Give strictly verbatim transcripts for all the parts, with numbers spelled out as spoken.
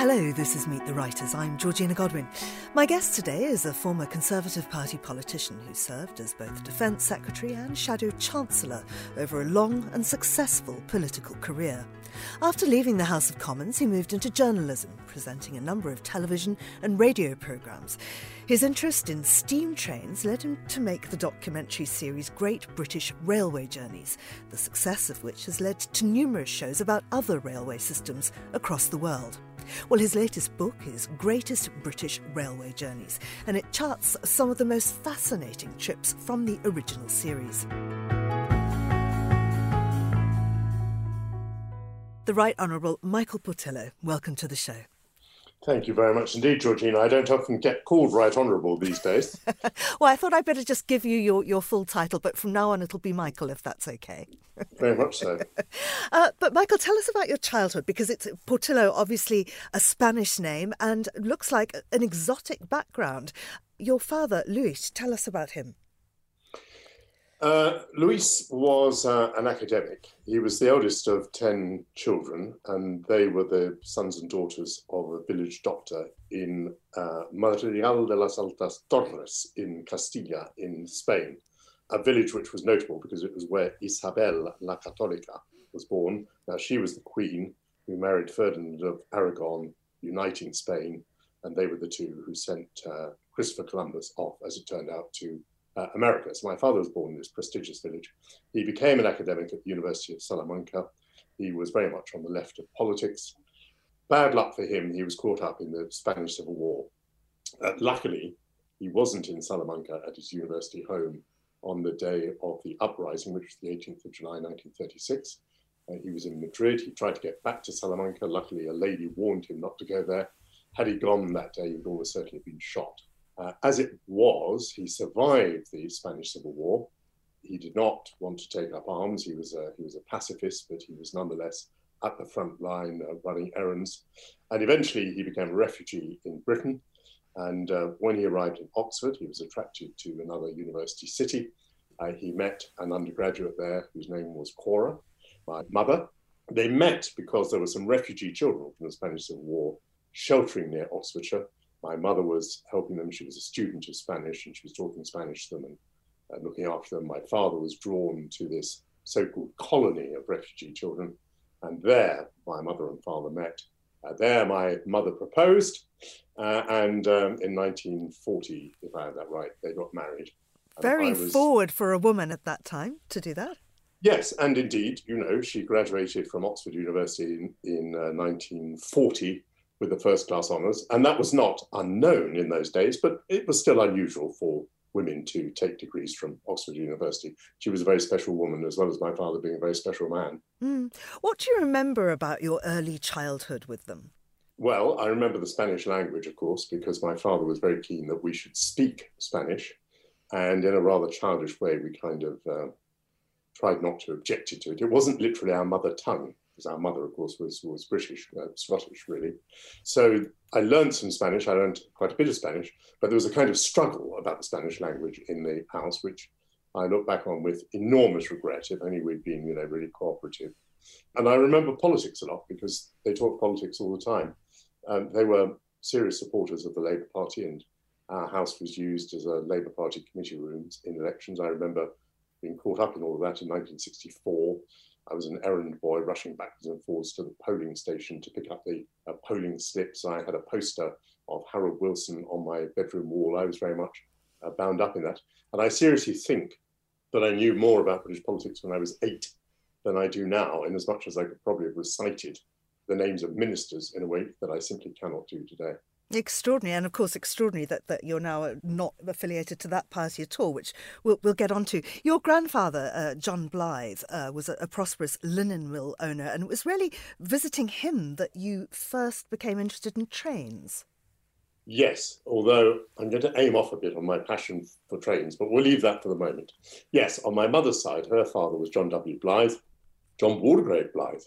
Hello, this is Meet the Writers. I'm Georgina Godwin. My guest today is a former Conservative Party politician who served as both Defence Secretary and Shadow Chancellor over a long and successful political career. After leaving the House of Commons, he moved into journalism, presenting a number of television and radio programmes. His interest in steam trains led him to make the documentary series Great British Railway Journeys, the success of which has led to numerous shows about other railway systems across the world. Well, his latest book is Greatest British Railway Journeys, and it charts some of the most fascinating trips from the original series. The Right Honourable Michael Portillo, welcome to the show. Thank you very much indeed, Georgina. I don't often get called Right Honourable these days. Well, I thought I'd better just give you your, your full title, but from now on it'll be Michael, if that's okay. Very much so. uh, but Michael, tell us about your childhood, because it's Portillo, obviously a Spanish name, and looks like an exotic background. Your father, Luis, tell us about him. Uh, Luis was uh, an academic. He was the eldest of ten children, and they were the sons and daughters of a village doctor in uh, Madrigal de las Altas Torres in Castilla in Spain, a village which was notable because it was where Isabel la Católica was born. Now, she was the queen who married Ferdinand of Aragon, uniting Spain, and they were the two who sent uh, Christopher Columbus off, as it turned out, to Uh, America. So my father was born in this prestigious village. He became an academic at the University of Salamanca. He was very much on the left of politics. Bad luck for him, he was caught up in the Spanish Civil War. Uh, luckily, he wasn't in Salamanca at his university home on the day of the uprising, which was the eighteenth of July, nineteen thirty-six. Uh, he was in Madrid. He tried to get back to Salamanca. Luckily, a lady warned him not to go there. Had he gone that day, he would almost certainly have been shot. Uh, as it was, he survived the Spanish Civil War. He did not want to take up arms. He was a, he was a pacifist, but he was nonetheless at the front line uh, running errands. And eventually he became a refugee in Britain. And uh, when he arrived in Oxford, he was attracted to another university city. Uh, he met an undergraduate there whose name was Cora, my mother. They met because there were some refugee children from the Spanish Civil War sheltering near Oxfordshire. My mother was helping them. She was a student of Spanish, and she was talking Spanish to them and uh, looking after them. My father was drawn to this so-called colony of refugee children, and there my mother and father met. Uh, there my mother proposed, uh, and um, in nineteen forty, if I have that right, they got married. Very was... forward for a woman at that time to do that. Yes, and indeed, you know, she graduated from Oxford University in, in uh, nineteen forty, with the first class honours. And that was not unknown in those days, but it was still unusual for women to take degrees from Oxford University. She was a very special woman, as well as my father being a very special man. Mm. What do you remember about your early childhood with them? Well, I remember the Spanish language, of course, because my father was very keen that we should speak Spanish. And in a rather childish way, we kind of uh, tried not to object to it. It wasn't literally our mother tongue, because our mother, of course, was, was British, uh, Scottish, really. So I learned some Spanish. I learned quite a bit of Spanish, but there was a kind of struggle about the Spanish language in the house, which I look back on with enormous regret, if only we'd been, you know, really cooperative. And I remember politics a lot, because they talked politics all the time. Um, they were serious supporters of the Labour Party, and our house was used as a Labour Party committee room in elections. I remember being caught up in all of that in nineteen sixty-four. I was an errand boy rushing backwards and forwards to the polling station to pick up the uh, polling slips. I had a poster of Harold Wilson on my bedroom wall. I was very much uh, bound up in that. And I seriously think that I knew more about British politics when I was eight than I do now, in as much as I could probably have recited the names of ministers in a way that I simply cannot do today. Extraordinary, and of course extraordinary that, that you're now not affiliated to that party at all, which we'll, we'll get on to. Your grandfather, uh, John Blythe, uh, was a, a prosperous linen mill owner, and it was really visiting him that you first became interested in trains. Yes, although I'm going to aim off a bit on my passion for trains, but we'll leave that for the moment. Yes, on my mother's side, her father was John W. Blythe, John Waldegrave Blythe,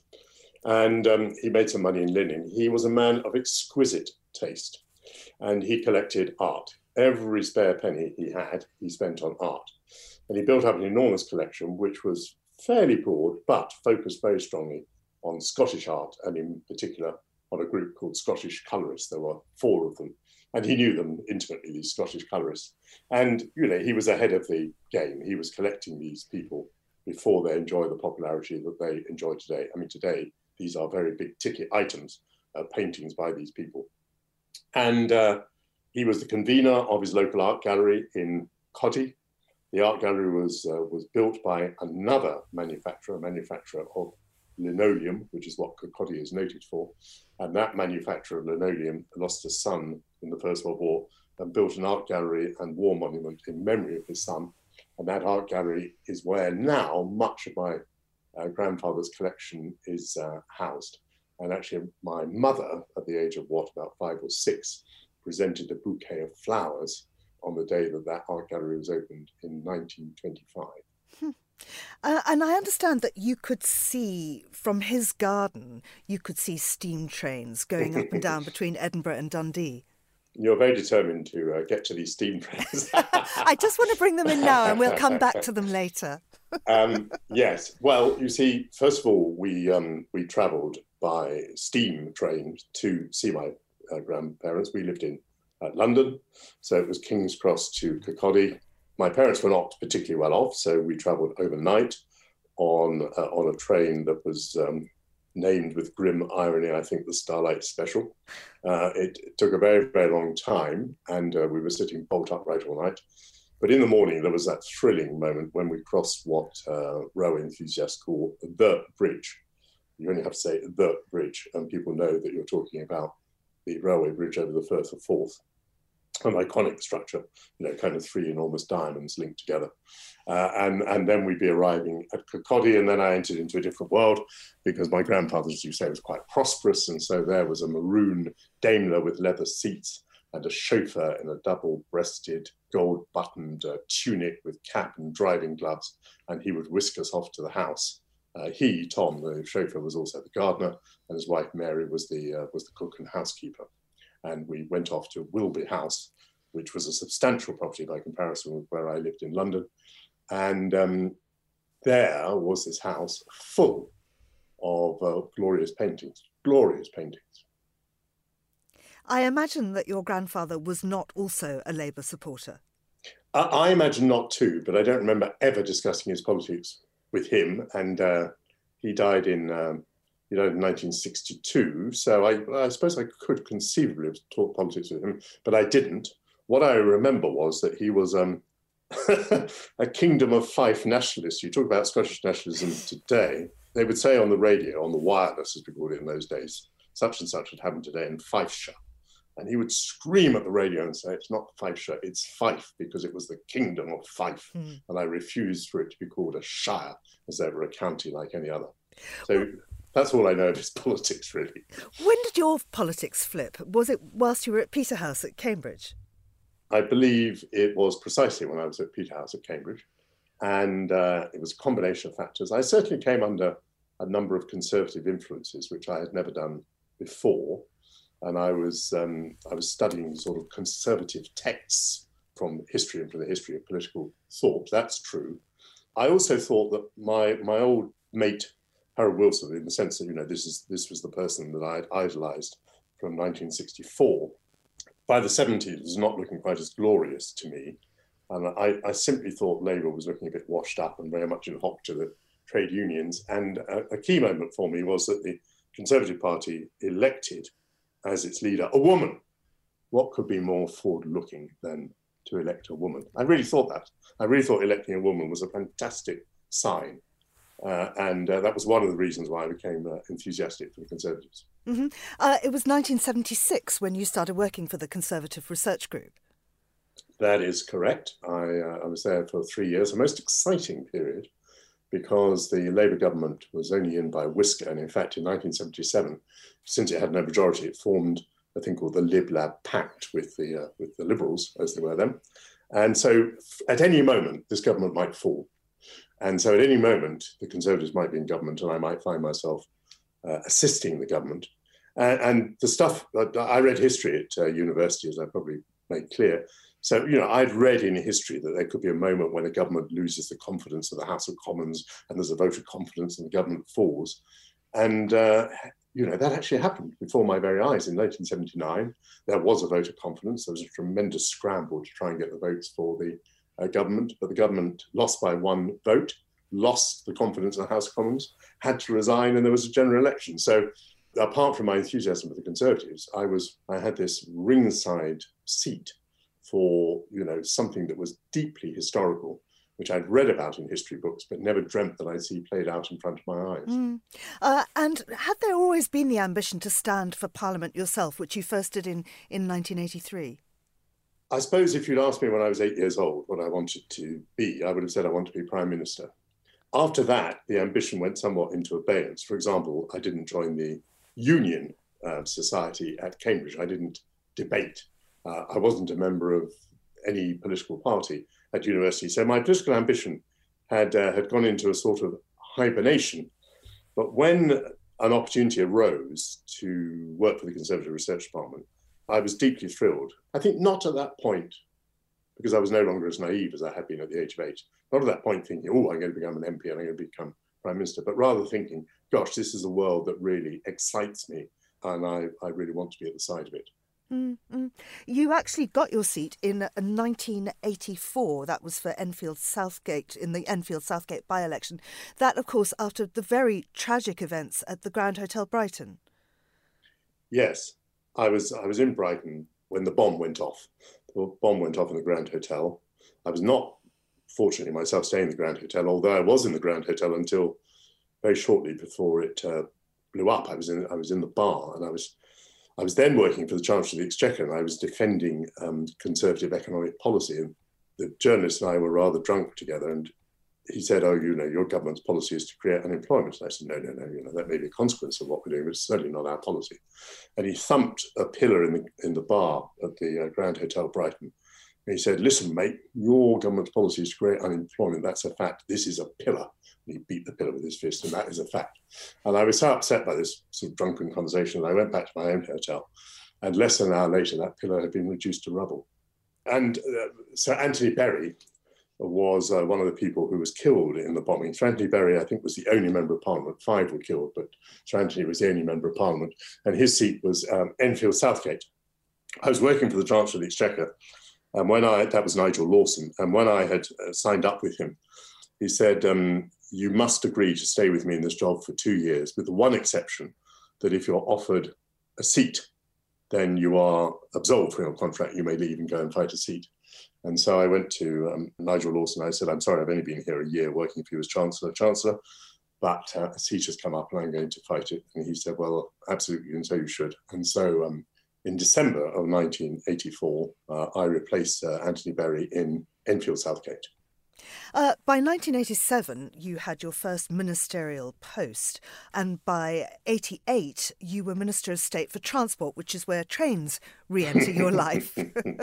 and um, he made some money in linen. He was a man of exquisite taste, and he collected art. Every spare penny he had, he spent on art. And he built up an enormous collection, which was fairly broad, but focused very strongly on Scottish art, and in particular, on a group called Scottish Colourists. There were four of them, and he knew them intimately, these Scottish colourists. And, you know, he was ahead of the game. He was collecting these people before they enjoy the popularity that they enjoy today. I mean, today, these are very big ticket items, uh, paintings by these people. And uh, he was the convener of his local art gallery in Coddy. The art gallery was, uh, was built by another manufacturer, manufacturer of linoleum, which is what Kirkcaldy is noted for. And that manufacturer of linoleum lost a son in the First World War and built an art gallery and war monument in memory of his son. And that art gallery is where now much of my uh, grandfather's collection is uh, housed. And actually, my mother, at the age of what, about five or six, presented a bouquet of flowers on the day that that art gallery was opened in nineteen twenty-five. Hmm. Uh, and I understand that you could see from his garden, you could see steam trains going up and down between Edinburgh and Dundee. You're very determined to uh, get to these steam trains. I just want to bring them in now and we'll come back to them later. um, yes. Well, you see, first of all, we um, we travelled by steam train to see my uh, grandparents. We lived in uh, London, so it was King's Cross to Kirkcaldy. My parents were not particularly well off, so we travelled overnight on uh, on a train that was um, named with grim irony, I think, the Starlight Special. Uh, it, it took a very, very long time, and uh, we were sitting bolt upright all night. But in the morning, there was that thrilling moment when we crossed what uh, row enthusiasts call the bridge. You only have to say the bridge, and people know that you're talking about the railway bridge over the Firth of Forth. An iconic structure, you know, kind of three enormous diamonds linked together. Uh, and, and then we'd be arriving at Kirkcaldy, and then I entered into a different world because my grandfather, as you say, was quite prosperous. And so there was a maroon Daimler with leather seats and a chauffeur in a double-breasted, gold-buttoned uh, tunic with cap and driving gloves. And he would whisk us off to the house. Uh, he, Tom, the chauffeur, was also the gardener, and his wife, Mary, was the, uh, was the cook and housekeeper. And we went off to Wilby House, which was a substantial property by comparison with where I lived in London. And um, there was this house full of uh, glorious paintings, glorious paintings. I imagine that your grandfather was not also a Labour supporter. I, I imagine not too, but I don't remember ever discussing his politics with him. And uh, he died in... Um, You know, in nineteen sixty-two, so I, I suppose I could conceivably have talked politics with him, but I didn't. What I remember was that he was um, a Kingdom of Fife nationalist. You talk about Scottish nationalism today, they would say on the radio, on the wireless, as we called it in those days, such and such had happened today in Fifeshire. And he would scream at the radio and say, it's not Fifeshire, it's Fife, because it was the Kingdom of Fife. Mm. And I refused for it to be called a shire, as ever a county like any other. So... Well, that's all I know of his politics, really. When did your politics flip? Was it whilst you were at Peterhouse at Cambridge? I believe it was precisely when I was at Peterhouse at Cambridge. And uh, it was a combination of factors. I certainly came under a number of conservative influences, which I had never done before. And I was, um, I was studying sort of conservative texts from history and from the history of political thought. That's true. I also thought that my, my old mate, Harold Wilson, in the sense that, you know, this is this was the person that I had idolised from nineteen sixty-four. By the seventies, it was not looking quite as glorious to me. And I, I simply thought Labour was looking a bit washed up and very much in hock to the trade unions. And a, a key moment for me was that the Conservative Party elected as its leader a woman. What could be more forward-looking than to elect a woman? I really thought that. I really thought electing a woman was a fantastic sign. Uh, and uh, that was one of the reasons why I became uh, enthusiastic for the Conservatives. Mm-hmm. Uh, it was nineteen seventy-six when you started working for the Conservative Research Group. That is correct. I, uh, I was there for three years, a most exciting period, because the Labour government was only in by a whisker. And in fact, in nineteen seventy-seven, since it had no majority, it formed a thing called the Lib Lab Pact with the, uh, with the Liberals, as they were then. And so at any moment, this government might fall. And so at any moment, the Conservatives might be in government and I might find myself uh, assisting the government. And, and the stuff, uh, I read history at uh, university, as I probably made clear. So, you know, I'd read in history that there could be a moment when a government loses the confidence of the House of Commons and there's a vote of confidence and the government falls. And uh, you know, that actually happened before my very eyes in nineteen seventy-nine. There was a vote of confidence. There was a tremendous scramble to try and get the votes for the uh, government, but the government lost by one vote, lost the confidence in the House of Commons, had to resign, and there was a general election. So apart from my enthusiasm for the Conservatives, I was I had this ringside seat for, you know, something that was deeply historical, which I'd read about in history books, but never dreamt that I'd see played out in front of my eyes. Mm. Uh, and had there always been the ambition to stand for Parliament yourself, which you first did in, in nineteen eighty-three? I suppose if you'd asked me when I was eight years old what I wanted to be, I would have said I want to be Prime Minister. After that, the ambition went somewhat into abeyance. For example, I didn't join the Union uh, Society at Cambridge. I didn't debate. Uh, I wasn't a member of any political party at university. So my political ambition had uh, had gone into a sort of hibernation. But when an opportunity arose to work for the Conservative Research Department, I was deeply thrilled. I think not at that point, because I was no longer as naive as I had been at the age of eight. Not at that point thinking, oh, I'm going to become an M P and I'm going to become Prime Minister, but rather thinking, gosh, this is a world that really excites me and I, I really want to be at the side of it. Mm-hmm. You actually got your seat in nineteen eighty-four. That was for Enfield Southgate, in the Enfield Southgate by-election. That, of course, after the very tragic events at the Grand Hotel Brighton. Yes, I was I was in Brighton when the bomb went off. The bomb went off in the Grand Hotel. I was not, fortunately, myself staying in the Grand Hotel, although I was in the Grand Hotel until very shortly before it uh, blew up. I was in I was in the bar, and I was I was then working for the Chancellor of the Exchequer, and I was defending um, Conservative economic policy. And the journalist and I were rather drunk together, and he said, "Oh, you know, your government's policy is to create unemployment." And I said, "No, no, no. You know, that may be a consequence of what we're doing, but it's certainly not our policy." And he thumped a pillar in the in the bar at the uh, Grand Hotel Brighton. And he said, "Listen, mate, your government's policy is to create unemployment. That's a fact. This is a pillar." And he beat the pillar with his fist, and that is a fact. And I was so upset by this sort of drunken conversation that I went back to my own hotel. And less than an hour later, that pillar had been reduced to rubble. And uh, Sir Anthony Berry was uh, one of the people who was killed in the bombing. Sir Anthony Berry, I think, was the only member of Parliament. Five were killed, but Sir Anthony was the only member of Parliament. And his seat was um, Enfield Southgate. I was working for the Chancellor of the Exchequer. And when I, that was Nigel Lawson. And when I had uh, signed up with him, he said, um, you must agree to stay with me in this job for two years, with the one exception that if you're offered a seat, then you are absolved from your contract. You may leave and go and fight a seat. And so I went to um, Nigel Lawson. I said, I'm sorry, I've only been here a year working for you as Chancellor, Chancellor, but uh, a seat has come up and I'm going to fight it. And he said, well, absolutely, and so you should. And so um, in December of nineteen eighty-four, uh, I replaced uh, Anthony Berry in Enfield Southgate. Uh, by nineteen eighty-seven, you had your first ministerial post, and by eighty-eight, you were Minister of State for Transport, which is where trains re-enter your life.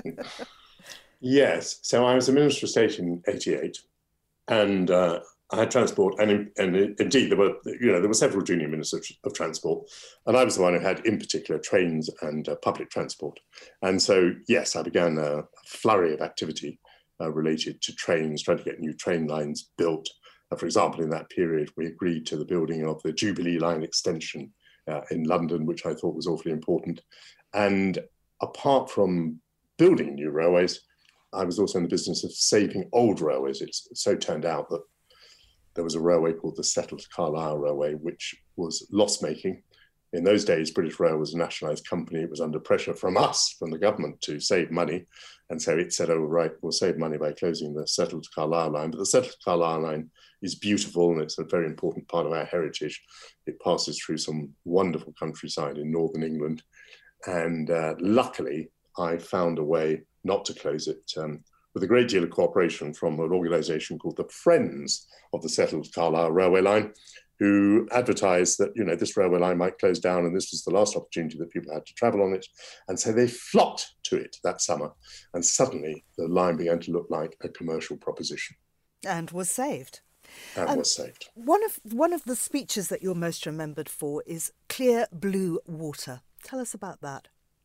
Yes, so I was a Minister of State in eighty-eight, and uh, I had transport, and, and indeed there were, you know, there were several junior ministers of transport, and I was the one who had, in particular, trains and uh, public transport. And so, yes, I began a flurry of activity Uh, related to trains, trying to get new train lines built. Uh, for example, in that period, we agreed to the building of the Jubilee Line extension uh, in London, which I thought was awfully important. And apart from building new railways, I was also in the business of saving old railways. It's so turned out that there was a railway called the Settle to Carlisle Railway, which was loss-making. In those days, British Rail was a nationalised company. It was under pressure from us, from the government, to save money. And so it said, oh, right, we'll save money by closing the Settle to Carlisle line. But the Settle to Carlisle line is beautiful, and it's a very important part of our heritage. It passes through some wonderful countryside in northern England. And uh, luckily, I found a way not to close it, um, with a great deal of cooperation from an organisation called the Friends of the Settle to Carlisle Railway Line, who advertised that, you know, this railway line might close down and this was the last opportunity that people had to travel on it. And so they flocked to it that summer. And suddenly the line began to look like a commercial proposition. And was saved. And um, was saved. One of, one of the speeches that you're most remembered for is Clear Blue Water. Tell us about that.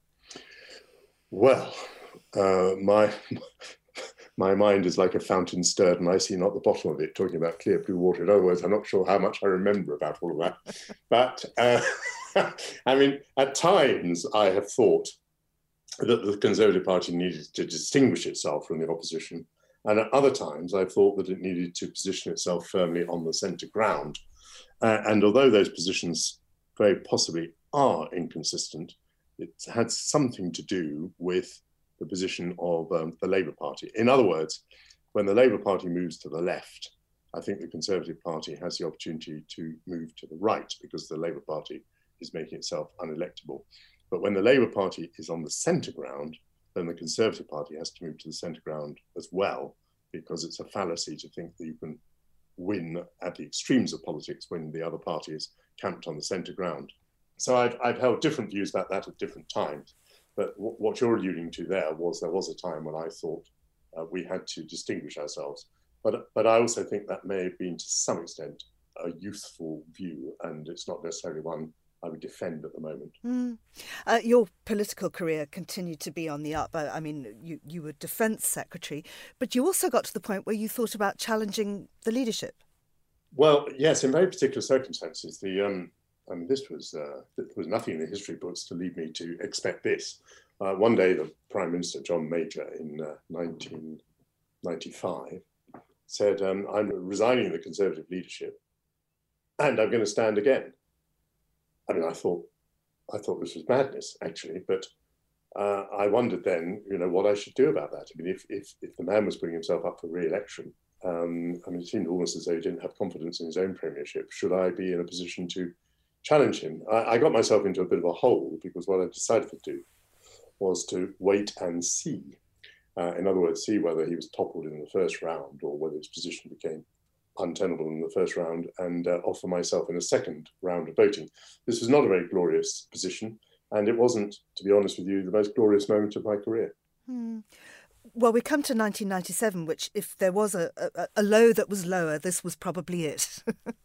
Well, uh, my... My mind is like a fountain stirred and I see not the bottom of it, talking about clear blue water. In other words, I'm not sure how much I remember about all of that. But uh, I mean, at times I have thought that the Conservative Party needed to distinguish itself from the opposition. And at other times I've thought that it needed to position itself firmly on the centre ground. Uh, and although those positions very possibly are inconsistent, it had something to do with the position of um, the Labour Party. In other words, when the Labour Party moves to the left, I think the Conservative Party has the opportunity to move to the right because the Labour Party is making itself unelectable. But when the Labour Party is on the centre ground, then the Conservative Party has to move to the centre ground as well, because it's a fallacy to think that you can win at the extremes of politics when the other party is camped on the centre ground. So I've, I've held different views about that at different times. But w- what you're alluding to there was there was a time when I thought uh, we had to distinguish ourselves. But, but I also think that may have been to some extent a youthful view, and it's not necessarily one I would defend at the moment. Mm. Uh, your political career continued to be on the up. I, I mean, you, you were Defence Secretary, but you also got to the point where you thought about challenging the leadership. Well, yes, in very particular circumstances. The um, I mean, this was uh, there was nothing in the history books to lead me to expect this. Uh, one day, the Prime Minister, John Major, in uh, nineteen ninety-five, said, um, "I'm resigning the Conservative leadership, and I'm going to stand again." I mean, I thought, I thought this was madness, actually, but uh, I wondered then, you know, what I should do about that. I mean, if if, if the man was putting himself up for re-election, um, I mean, it seemed almost as though he didn't have confidence in his own premiership. Should I be in a position to challenge him? I, I got myself into a bit of a hole because what I decided to do was to wait and see. Uh, in other words, see whether he was toppled in the first round or whether his position became untenable in the first round, and uh, offer myself in a second round of voting. This was not a very glorious position, and it wasn't, to be honest with you, the most glorious moment of my career. Hmm. Well, we come to nineteen ninety-seven, which if there was a, a, a low that was lower, this was probably it.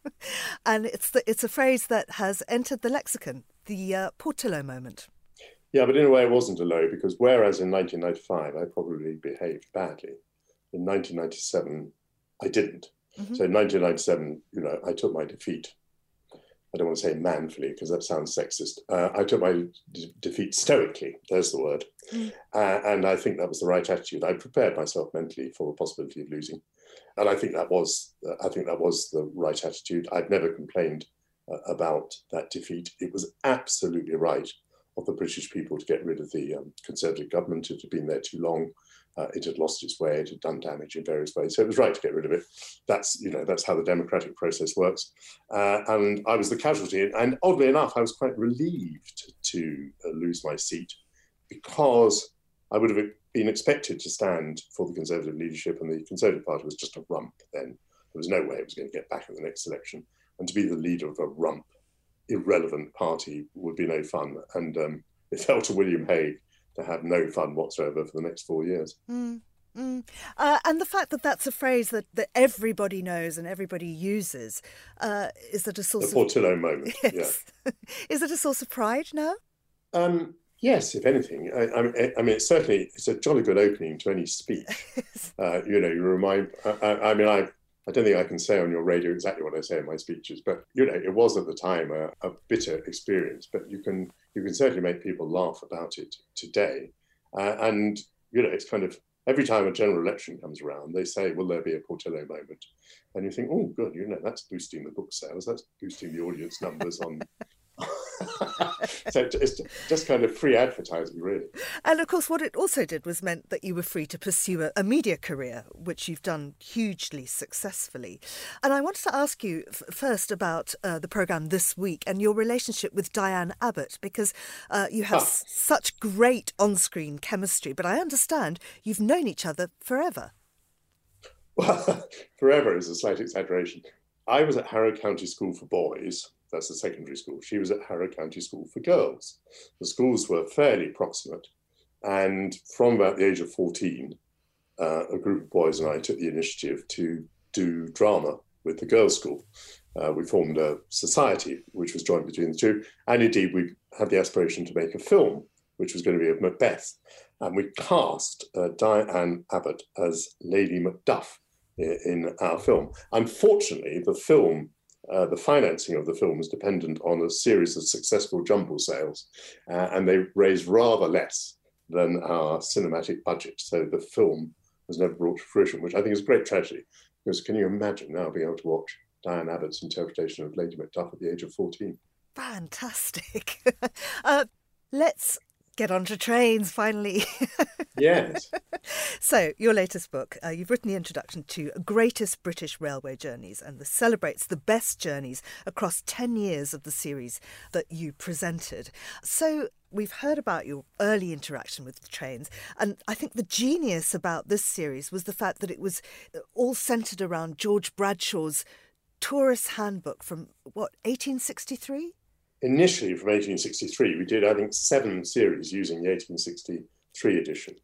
And it's the, it's a phrase that has entered the lexicon, the uh, Portillo moment. Yeah, but in a way it wasn't a low, because whereas in nineteen ninety-five I probably behaved badly, in nineteen ninety-seven I didn't. Mm-hmm. So in nineteen ninety-seven, you know, I took my defeat. I don't want to say manfully because that sounds sexist. Uh, I took my d- defeat stoically. There's the word. Mm. Uh, and I think that was the right attitude. I prepared myself mentally for the possibility of losing, and I think that was uh, I think that was the right attitude. I've never complained uh, about that defeat. It was absolutely right of the British people to get rid of the um, Conservative government. It had been there too long. Uh, it had lost its way. It had done damage in various ways. So it was right to get rid of it. That's, you know, that's how the democratic process works. Uh, and I was the casualty. And oddly enough, I was quite relieved to uh, lose my seat, because I would have been expected to stand for the Conservative leadership, and the Conservative Party was just a rump then. There was no way it was going to get back in the next election. And to be the leader of a rump, irrelevant party would be no fun. And um, it fell to William Hague to have no fun whatsoever for the next four years. Mm, mm. Uh, and the fact that that's a phrase that, that everybody knows and everybody uses, uh, is that a source the of... The Portillo moment, yes. Yeah. Is it a source of pride now? Um, yes, if anything. I, I, mean, I mean, it's certainly, it's a jolly good opening to any speech. uh, you know, you remind, I, I mean, I I don't think I can say on your radio exactly what I say in my speeches, but, you know, it was at the time a, a bitter experience, but you can you can certainly make people laugh about it today. Uh, and, you know, it's kind of, every time a general election comes around, they say, will there be a Portillo moment? And you think, oh, good, you know, that's boosting the book sales, that's boosting the audience numbers on... So it's just kind of free advertising, really. And of course, what it also did was meant that you were free to pursue a, a media career, which you've done hugely successfully. And I wanted to ask you f- first about uh, the programme this week and your relationship with Diane Abbott, because uh, you have ah. s- such great on-screen chemistry, but I understand you've known each other forever. Well, forever is a slight exaggeration. I was at Harrow County School for Boys. That's the secondary school. She was at Harrow County School for Girls. The schools were fairly proximate. And from about the age of fourteen, uh, a group of boys and I took the initiative to do drama with the girls' school. Uh, we formed a society which was joined between the two. And indeed, we had the aspiration to make a film, which was going to be of Macbeth. And we cast uh, Diane Abbott as Lady Macduff in, in our film. Unfortunately, the film uh, the financing of the film was dependent on a series of successful jumble sales, uh, and they raised rather less than our cinematic budget. So the film was never brought to fruition, which I think is a great tragedy, because can you imagine now being able to watch Diane Abbott's interpretation of Lady Macduff at the age of fourteen? Fantastic. uh, let's get on to trains, finally. Yes. So, your latest book, uh, you've written the introduction to Greatest British Railway Journeys, and this celebrates the best journeys across ten years of the series that you presented. So, we've heard about your early interaction with the trains, and I think the genius about this series was the fact that it was all centred around George Bradshaw's Tourist Handbook from, what, eighteen sixty-three? Initially, from eighteen sixty-three, we did, I think, seven series using the eighteen sixty-three edition.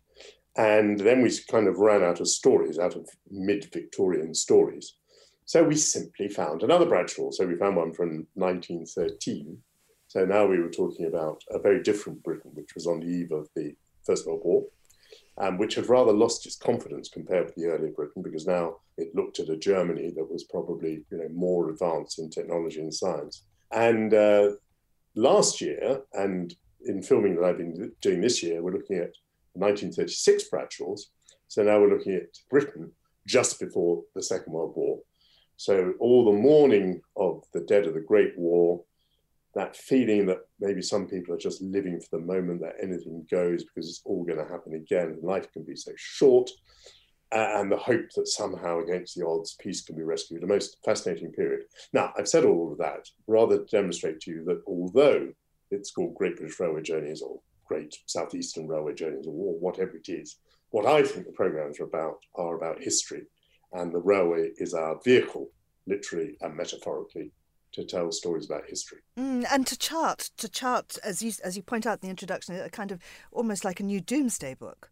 And then we kind of ran out of stories, out of mid-Victorian stories. So we simply found another Bradshaw. So we found one from nineteen thirteen. So now we were talking about a very different Britain, which was on the eve of the First World War, um, which had rather lost its confidence compared with the earlier Britain, because now it looked at a Germany that was probably, you know, more advanced in technology and science. And uh, last year, and in filming that I've been doing this year, we're looking at nineteen thirty-six Bradshaws. So now we're looking at Britain just before the Second World War. So all the mourning of the dead of the Great War, that feeling that maybe some people are just living for the moment, that anything goes because it's all going to happen again, and life can be so short, and the hope that somehow against the odds peace can be rescued, a most fascinating period. Now, I've said all of that rather to demonstrate to you that although it's called Great British Railway Journeys or Great Southeastern Railway Journeys or whatever it is, what I think the programmes are about are about history, and the railway is our vehicle, literally and metaphorically, to tell stories about history. Mm, and to chart, to chart, as you as you point out in the introduction, a kind of almost like a new doomsday book.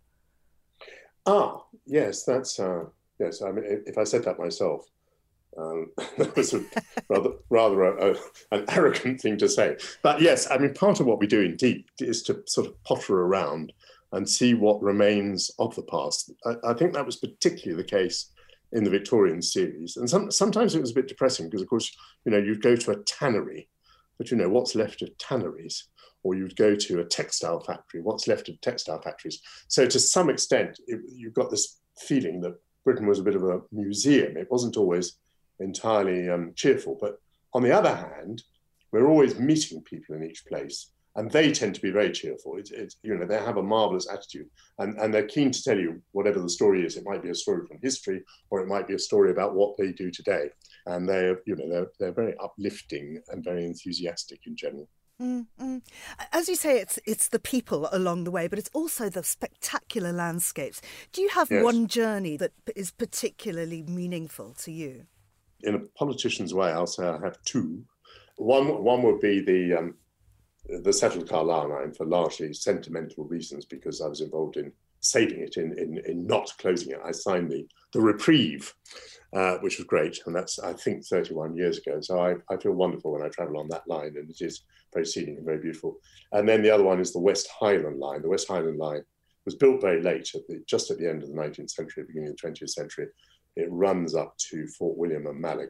Ah, yes, that's, uh, yes, I mean, if I said that myself, um, that was a rather, rather a, a, an arrogant thing to say. But yes, I mean, part of what we do indeed is to sort of potter around and see what remains of the past. I, I think that was particularly the case in the Victorian series. And some, sometimes it was a bit depressing because, of course, you know, you'd go to a tannery, but, you know, what's left of tanneries? Or you'd go to a textile factory, what's left of textile factories? So to some extent, it, you've got this feeling that Britain was a bit of a museum. It wasn't always entirely um, cheerful. But on the other hand, we're always meeting people in each place, and they tend to be very cheerful. It's, it's, you know, they have a marvellous attitude, and, and they're keen to tell you whatever the story is. It might be a story from history, or it might be a story about what they do today. And they're, you know, they're, they're very uplifting and very enthusiastic in general. Mm-hmm. As you say, it's it's the people along the way, but it's also the spectacular landscapes. Do you have Yes. one journey that is particularly meaningful to you? In a politician's way, I'll say I have two. One one would be the um, the settled Carlisle line for largely sentimental reasons, because I was involved in saving it, in in, in not closing it. I signed the the reprieve, uh, which was great, and that's, I think, thirty-one years ago. So I, I feel wonderful when I travel on that line, and it is very scenic and very beautiful. And then the other one is the West Highland line. The West Highland line was built very late, at the, just at the end of the nineteenth century, beginning of the twentieth century. It runs up to Fort William and Mallock.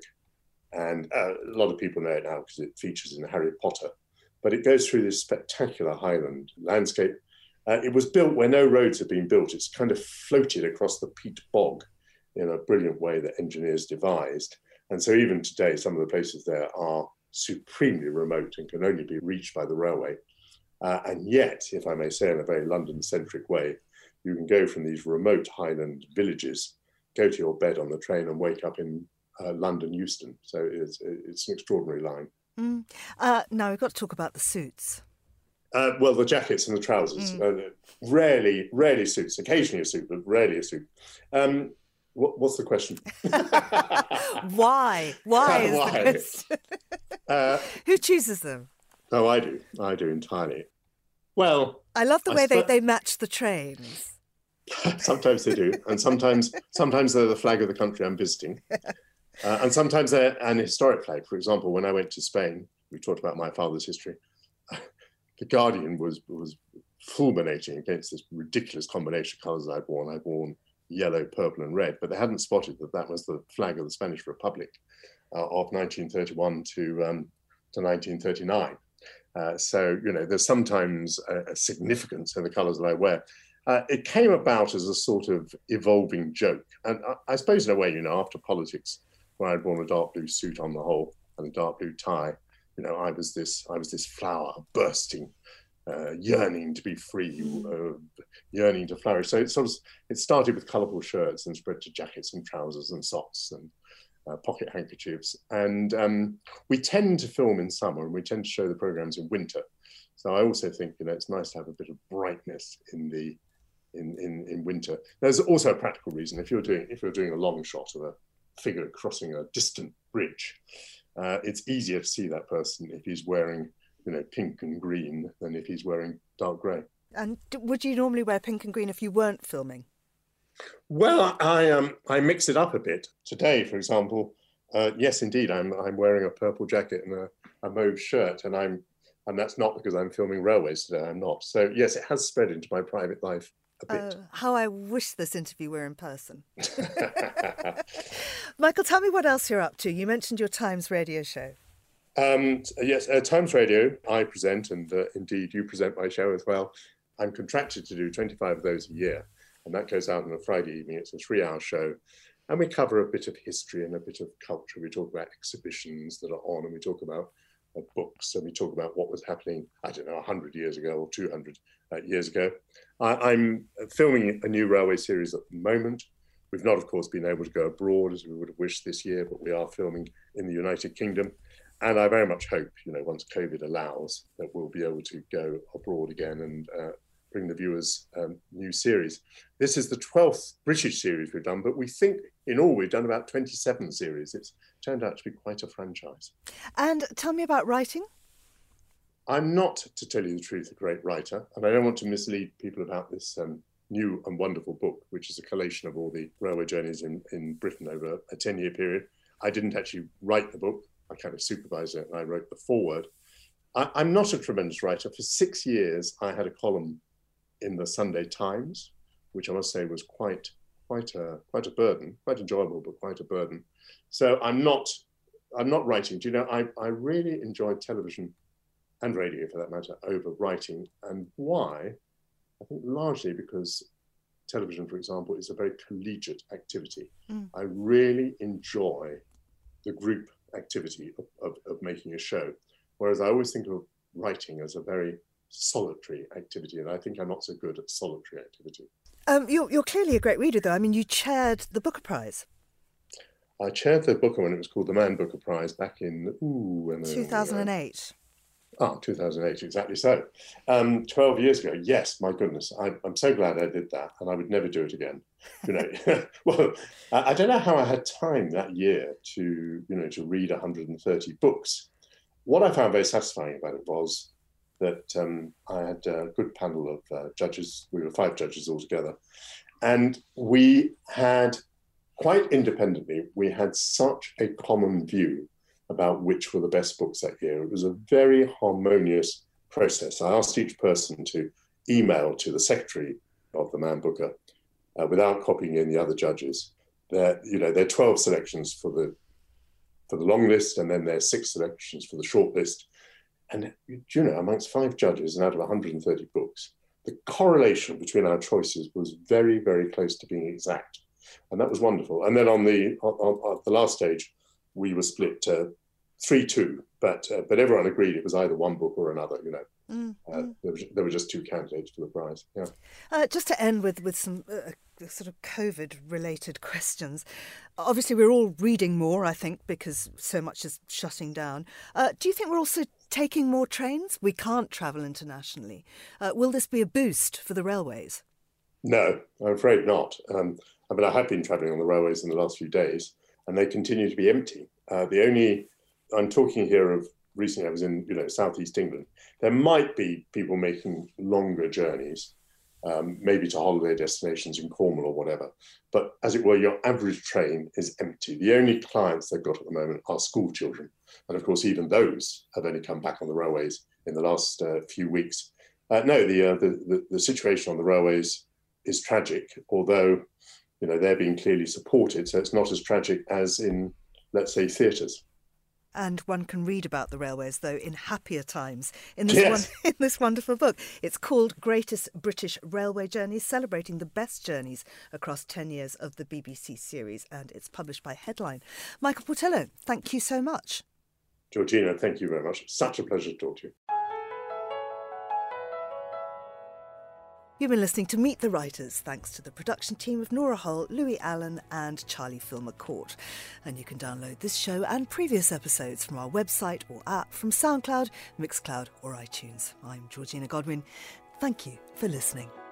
And uh, a lot of people know it now because it features in Harry Potter. But it goes through this spectacular Highland landscape. Uh, it was built where no roads had been built. It's kind of floated across the peat bog in a brilliant way that engineers devised. And so even today, some of the places there are supremely remote and can only be reached by the railway. Uh, and yet, if I may say in a very London-centric way, you can go from these remote Highland villages, go to your bed on the train and wake up in uh, London Euston. So it's, it's an extraordinary line. Mm. Uh, now, we've got to talk about the suits. Uh, well, the jackets and the trousers. Mm. Uh, rarely, rarely suits. Occasionally a suit, but rarely a suit. Um, what, what's the question? Why? Why is Why? the question? uh, Who chooses them? Oh, I do. I do entirely. Well, I love the I way sp- they, they match the trains. Sometimes they do, and sometimes sometimes they're the flag of the country I'm visiting, uh, and sometimes they're an historic flag. For example, when I went to Spain, we talked about my father's history. The Guardian was was fulminating against this ridiculous combination of colours I'd worn. I'd worn yellow, purple, and red, but they hadn't spotted that that was the flag of the Spanish Republic. uh, of nineteen thirty-one to, um, to nineteen thirty-nine. Uh, so, you know, there's sometimes a, a significance in the colours that I wear. Uh, it came about as a sort of evolving joke. And I, I suppose in a way, you know, after politics, where I'd worn a dark blue suit on the whole and a dark blue tie, you know, I was this, I was this flower bursting, uh, yearning to be free, uh, yearning to flourish. So it sort of, it started with colourful shirts and spread to jackets and trousers and socks and uh, pocket handkerchiefs. And um, we tend to film in summer and we tend to show the programmes in winter. So I also think, you know, it's nice to have a bit of brightness in the, in, in, in winter. There's also a practical reason. If you're doing, if you're doing a long shot of a figure crossing a distant bridge, uh, it's easier to see that person if he's wearing, you know, pink and green than if he's wearing dark grey. And would you normally wear pink and green if you weren't filming? Well, I um I mix it up a bit. Today, for example, uh, yes, indeed, I'm I'm wearing a purple jacket and a, a mauve shirt, and I'm and that's not because I'm filming railways today. I'm not. So yes, it has spread into my private life a bit. Uh, how I wish this interview were in person. Michael, tell me what else you're up to. You mentioned your Times radio show. Um, yes, uh, Times Radio, I present, and uh, indeed you present my show as well. I'm contracted to do twenty-five of those a year, and that goes out on a Friday evening. It's a three-hour show, and we cover a bit of history and a bit of culture. We talk about exhibitions that are on, and we talk about uh, books, and we talk about what was happening, I don't know, one hundred years ago or two hundred uh, years ago. I, I'm filming a new railway series at the moment. We've not, of course, been able to go abroad as we would have wished this year, but we are filming in the United Kingdom. And I very much hope, you know, once COVID allows, that we'll be able to go abroad again and uh, bring the viewers um, new series. This is the twelfth British series we've done, but we think in all we've done about twenty-seven series. It's turned out to be quite a franchise. And tell me about writing. I'm not, to tell you the truth, a great writer, and I don't want to mislead people about this um, new and wonderful book, which is a collation of all the railway journeys in, in Britain over a ten-year period. I didn't actually write the book. I kind of supervised it and I wrote the foreword. I, I'm not a tremendous writer. For six years, I had a column in the Sunday Times, which I must say was quite, quite a, quite a burden, quite enjoyable, but quite a burden. So I'm not, I'm not writing. Do you know, I, I really enjoyed television and radio, for that matter, over writing. And why? I think largely because television, for example, is a very collegiate activity. Mm. I really enjoy the group activity of, of, of making a show, whereas I always think of writing as a very solitary activity, and I think I'm not so good at solitary activity. Um, you're, you're clearly a great reader, though. I mean, you chaired the Booker Prize. I chaired the Booker when it was called the Man Booker Prize back in ooh, when, two thousand eight. Uh, oh, two thousand eight, exactly so. Um, twelve years ago, yes, my goodness. I, I'm so glad I did that, and I would never do it again. You know, well, I, I don't know how I had time that year to, you know, to read one hundred thirty books. What I found very satisfying about it was that um, I had a good panel of uh, judges. We were five judges altogether, and we had, quite independently, we had such a common view about which were the best books that year. It was a very harmonious process. I asked each person to email to the secretary of the Man Booker uh, without copying in the other judges. There, you know, there are twelve selections for the for the long list, and then there are six selections for the short list. And you know, amongst five judges and out of one hundred thirty books, the correlation between our choices was very, very close to being exact, and that was wonderful. And then on the on, on the last stage, we were split uh, three two, but uh, but everyone agreed it was either one book or another. You know, mm, uh, mm. There, was, there were just two candidates for the prize. Yeah. Uh, just to end with with some uh, sort of COVID-related questions. Obviously, we're all reading more, I think, because so much is shutting down. Uh, do you think we're also taking more trains? We can't travel internationally. Uh, will this be a boost for the railways? No, I'm afraid not. Um, I mean, I have been travelling on the railways in the last few days, and they continue to be empty. Uh, the only, I'm talking here of recently I was in, you know, southeast England. There might be people making longer journeys, um, maybe to holiday destinations in Cornwall or whatever. But as it were, your average train is empty. The only clients they've got at the moment are school children. And of course, even those have only come back on the railways in the last uh, few weeks. Uh, no, the, uh, the, the, the situation on the railways is tragic, although, you know, they're being clearly supported. So it's not as tragic as in let's say, theatres. And one can read about the railways, though, in happier times in this, Yes. one, in this wonderful book. It's called Greatest British Railway Journeys, celebrating the best journeys across ten years of the B B C series, and it's published by Headline. Michael Portillo, thank you so much. Georgina, thank you very much. Such a pleasure to talk to you. You've been listening to Meet the Writers, thanks to the production team of Nora Hull, Louis Allen and Charlie Filmer-Court. And you can download this show and previous episodes from our website or app from SoundCloud, Mixcloud or iTunes. I'm Georgina Godwin. Thank you for listening.